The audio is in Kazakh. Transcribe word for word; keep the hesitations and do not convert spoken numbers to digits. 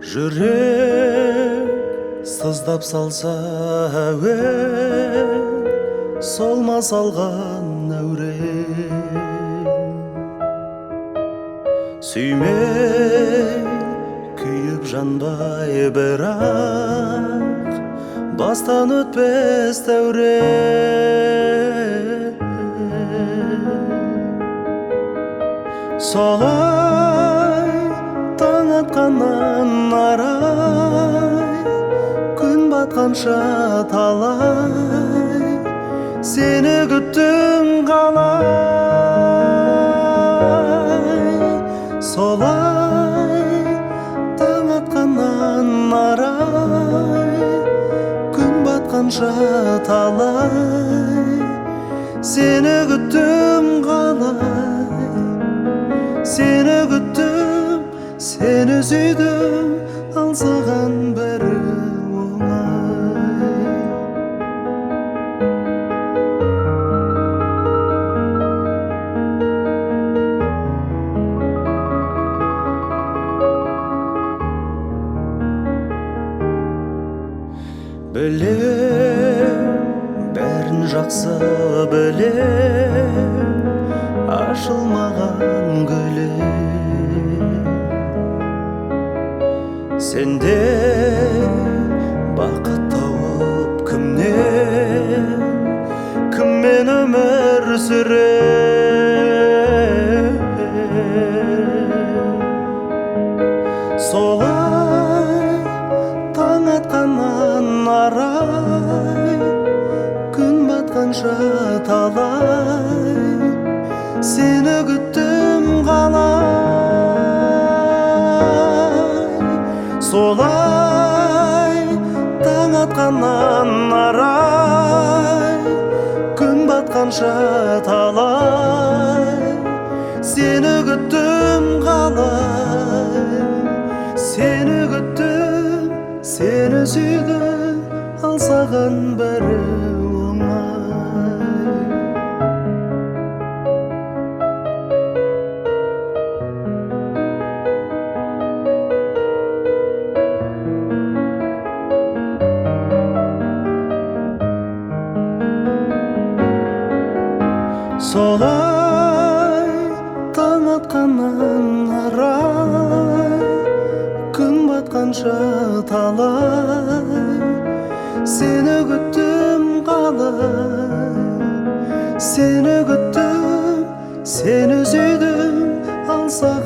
Жүрек сыздап салса әуен, солма салған әурен. Сүймей күйіп жанбай бірақ, бастан өтпес дәурен. Солай таң атқаннан арай, күн батқанша талай, сені күттім қалай. Солай таң атқаннан арай, күн батқанша талай, сені күттім қалай. Сені күттім, сені сүйдім, ал саған бәрі оңай. Білем, бәрін жақсы білем, ашылмаған гүлем. Сенде бақыт тауып кімнен, кіммен өмір сүрем. Солай таң атқаннан арай, күн батқанша талай, сені күттім қалай. Солай таң атқаннан арай, күн батқанша талай, сені күттім қалай. Сені күттім, сені сүйдім, ал саған бәрі оңай. Солай таң атқаннан арай, күн батқанша талай, сені күттім қалай. Сені күттім, сені сүйдім, ал саған